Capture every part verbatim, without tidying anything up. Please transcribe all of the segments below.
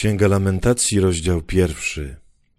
Księga Lamentacji, rozdział pierwszy.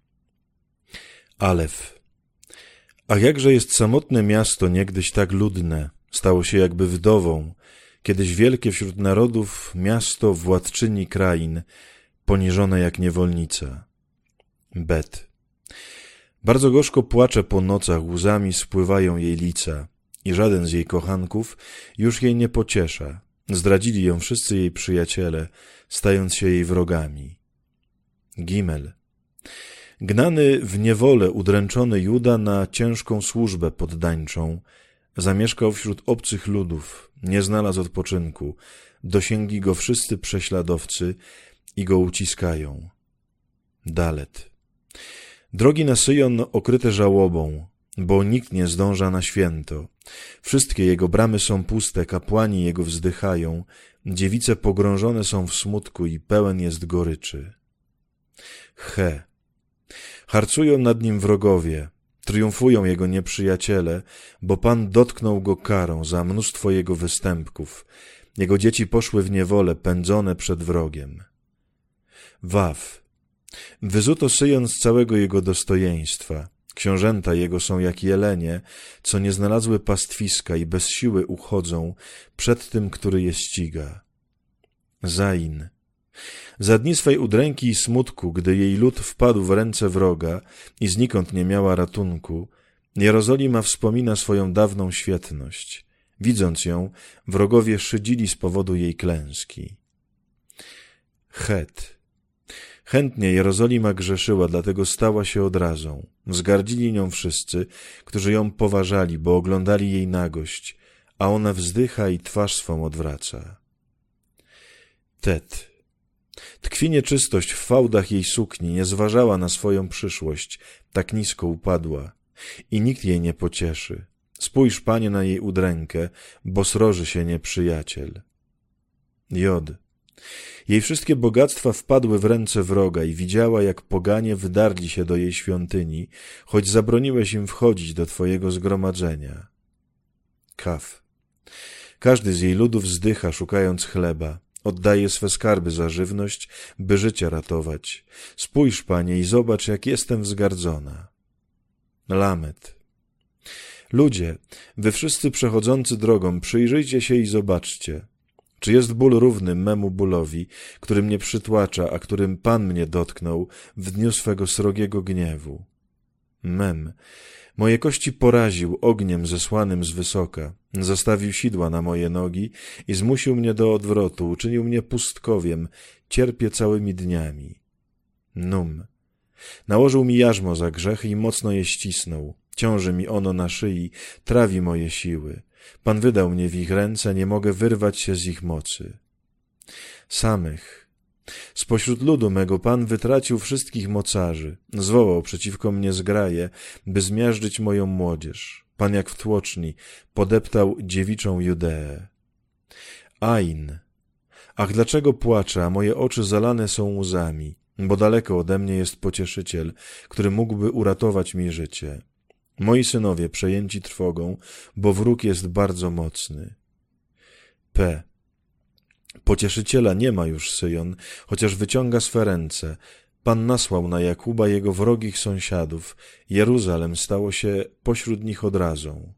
Alef. A jakże jest samotne miasto, niegdyś tak ludne, stało się jakby wdową, kiedyś wielkie wśród narodów miasto władczyni krain, poniżone jak niewolnica. Bet. Bardzo gorzko płacze po nocach, łzami spływają jej lica i żaden z jej kochanków już jej nie pociesza. Zdradzili ją wszyscy jej przyjaciele, stając się jej wrogami. Gimel. Gnany w niewolę udręczony Juda na ciężką służbę poddańczą, zamieszkał wśród obcych ludów, nie znalazł odpoczynku, dosięgli go wszyscy prześladowcy i go uciskają. Dalet. Drogi na Syjon okryte żałobą, bo nikt nie zdąża na święto. Wszystkie jego bramy są puste, kapłani jego wzdychają, dziewice pogrążone są w smutku i pełen jest goryczy. He. Harcują nad nim wrogowie, triumfują jego nieprzyjaciele, bo Pan dotknął go karą za mnóstwo jego występków. Jego dzieci poszły w niewolę, pędzone przed wrogiem. Waw. Wyzuto Syjon z całego jego dostojeństwa. Książęta jego są jak jelenie, co nie znalazły pastwiska i bez siły uchodzą przed tym, który je ściga. Zain. Za dni swej udręki i smutku, gdy jej lud wpadł w ręce wroga i znikąd nie miała ratunku, Jerozolima wspomina swoją dawną świetność. Widząc ją, wrogowie szydzili z powodu jej klęski. Het. Chętnie Jerozolima grzeszyła, dlatego stała się odrazą. Wzgardzili nią wszyscy, którzy ją poważali, bo oglądali jej nagość, a ona wzdycha i twarz swą odwraca. Tet. Tkwi nieczystość w fałdach jej sukni, nie zważała na swoją przyszłość, tak nisko upadła i nikt jej nie pocieszy. Spójrz, Panie, na jej udrękę, bo sroży się nieprzyjaciel. Jod. Jej wszystkie bogactwa wpadły w ręce wroga i widziała, jak poganie wydarli się do jej świątyni, choć zabroniłeś im wchodzić do Twojego zgromadzenia. Kaf. Każdy z jej ludów zdycha, szukając chleba. Oddaje swe skarby za żywność, by życie ratować. Spójrz, Panie, i zobacz, jak jestem wzgardzona. Lamet. Ludzie, wy wszyscy przechodzący drogą, przyjrzyjcie się i zobaczcie. Czy jest ból równy memu bólowi, który mnie przytłacza, a którym Pan mnie dotknął w dniu swego srogiego gniewu? Mem. Moje kości poraził ogniem zesłanym z wysoka, zastawił sidła na moje nogi i zmusił mnie do odwrotu, uczynił mnie pustkowiem, cierpię całymi dniami. Num. Nałożył mi jarzmo za grzechy i mocno je ścisnął, ciąży mi ono na szyi, trawi moje siły. Pan wydał mnie w ich ręce, nie mogę wyrwać się z ich mocy. Samych. Spośród ludu mego Pan wytracił wszystkich mocarzy, zwołał przeciwko mnie zgraje, by zmiażdżyć moją młodzież. Pan jak w tłoczni podeptał dziewiczą Judeę. Ain. Ach, dlaczego płaczę, a moje oczy zalane są łzami, bo daleko ode mnie jest pocieszyciel, który mógłby uratować mi życie. Moi synowie przejęci trwogą, bo wróg jest bardzo mocny. P. Pocieszyciela nie ma już Syjon, chociaż wyciąga swe ręce. Pan nasłał na Jakuba jego wrogich sąsiadów. Jeruzalem stało się pośród nich odrazą.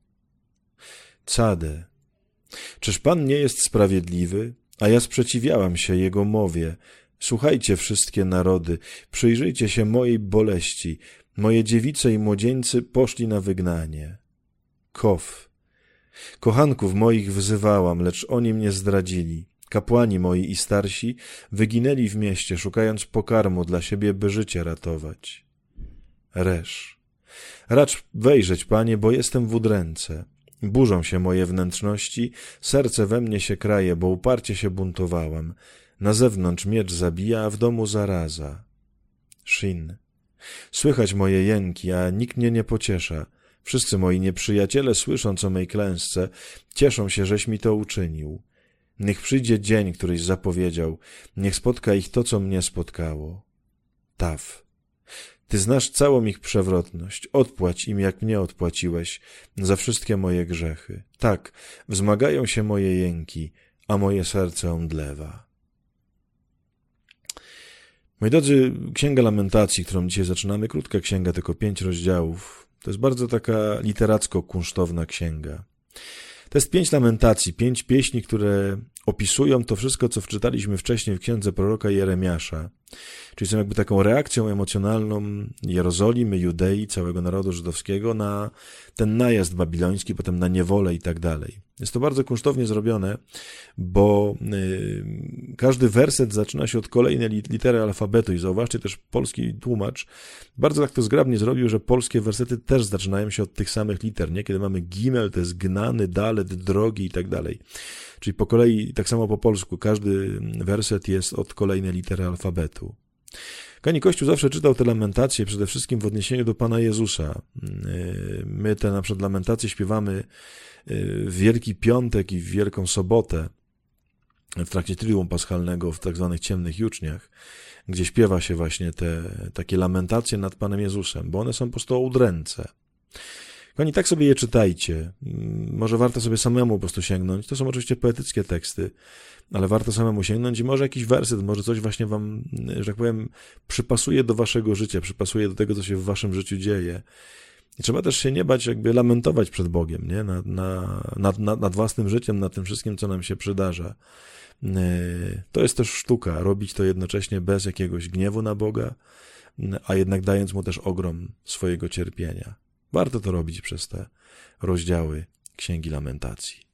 Cade. Czyż Pan nie jest sprawiedliwy? A ja sprzeciwiałam się Jego mowie. Słuchajcie, wszystkie narody, przyjrzyjcie się mojej boleści. Moje dziewice i młodzieńcy poszli na wygnanie. Kof. Kochanków moich wzywałam, lecz oni mnie zdradzili. Kapłani moi i starsi wyginęli w mieście, szukając pokarmu dla siebie, by życie ratować. Resz. Racz wejrzeć, Panie, bo jestem w udręce. Burzą się moje wnętrzności, serce we mnie się kraje, bo uparcie się buntowałam. Na zewnątrz miecz zabija, a w domu zaraza. Shin. Słychać moje jęki, a nikt mnie nie pociesza. Wszyscy moi nieprzyjaciele, słysząc o mej klęsce, cieszą się, żeś mi to uczynił. Niech przyjdzie dzień, któryś zapowiedział, niech spotka ich to, co mnie spotkało. Taf. Ty znasz całą ich przewrotność, odpłać im, jak mnie odpłaciłeś, za wszystkie moje grzechy. Tak, wzmagają się moje jęki, a moje serce omdlewa. Moi drodzy, Księga Lamentacji, którą dzisiaj zaczynamy, krótka księga, tylko pięć rozdziałów, to jest bardzo taka literacko-kunsztowna księga. To jest pięć lamentacji, pięć pieśni, które opisują to wszystko, co wczytaliśmy wcześniej w księdze proroka Jeremiasza. Czyli są jakby taką reakcją emocjonalną Jerozolimy, Judei, całego narodu żydowskiego na ten najazd babiloński, potem na niewolę i tak dalej. Jest to bardzo kunsztownie zrobione, bo yy, każdy werset zaczyna się od kolejnej litery alfabetu i zauważcie też polski tłumacz bardzo tak to zgrabnie zrobił, że polskie wersety też zaczynają się od tych samych liter, nie? Kiedy mamy gimel, to jest gnany, dalet, drogi i tak dalej. Czyli po kolei, tak samo po polsku, każdy werset jest od kolejnej litery alfabetu. Kochani, Kościół zawsze czytał te lamentacje przede wszystkim w odniesieniu do Pana Jezusa. My te na przykład lamentacje śpiewamy w Wielki Piątek i w Wielką Sobotę w trakcie Triduum Paschalnego w tak zwanych ciemnych juczniach, gdzie śpiewa się właśnie te takie lamentacje nad Panem Jezusem, bo one są po prostu o udręce. Kochani, tak sobie je czytajcie. Może warto sobie samemu po prostu sięgnąć. To są oczywiście poetyckie teksty, ale warto samemu sięgnąć i może jakiś werset, może coś właśnie wam, że tak powiem, przypasuje do waszego życia, przypasuje do tego, co się w waszym życiu dzieje. I trzeba też się nie bać jakby lamentować przed Bogiem, nie? Nad, na, nad, nad, nad własnym życiem, nad tym wszystkim, co nam się przydarza. To jest też sztuka, robić to jednocześnie bez jakiegoś gniewu na Boga, a jednak dając Mu też ogrom swojego cierpienia. Warto to robić przez te rozdziały Księgi Lamentacji.